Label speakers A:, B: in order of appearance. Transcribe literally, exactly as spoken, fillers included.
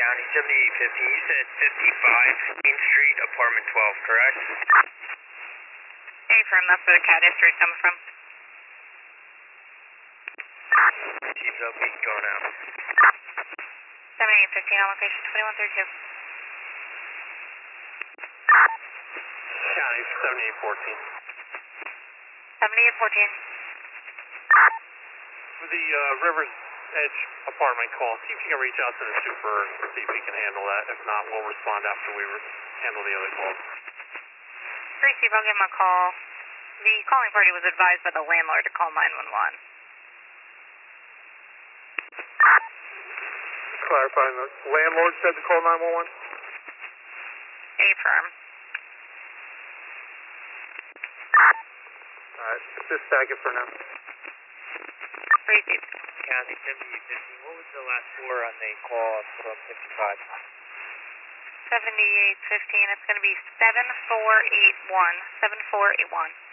A: County, seventy-eight fifteen. You said fifty-five Main Street, apartment twelve, correct?
B: Affirm, that's where the cat history is coming from.
A: Chief's up, we can go now.
B: seventy-eight fifteen on location twenty-one thirty-two.
A: County, seventy-eight fourteen.
B: seventy-eight fourteen.
C: For the uh, Rivers Edge apartment call, see if you can reach out to the super and see if he can handle that. If not, we'll respond after we re handle the other calls.
B: Receive, I'll give him a call. The calling party was advised by the landlord to call nine one one.
C: Clarifying, the landlord said to call nine one one?
B: Affirm.
C: Alright, just stack it for now.
B: Receive.
A: County, seventy-eight fifteen. What was the last four on the call from fifty-five?
B: seventy-eight fifteen, it's going to be seven four eight one. seven four eight one.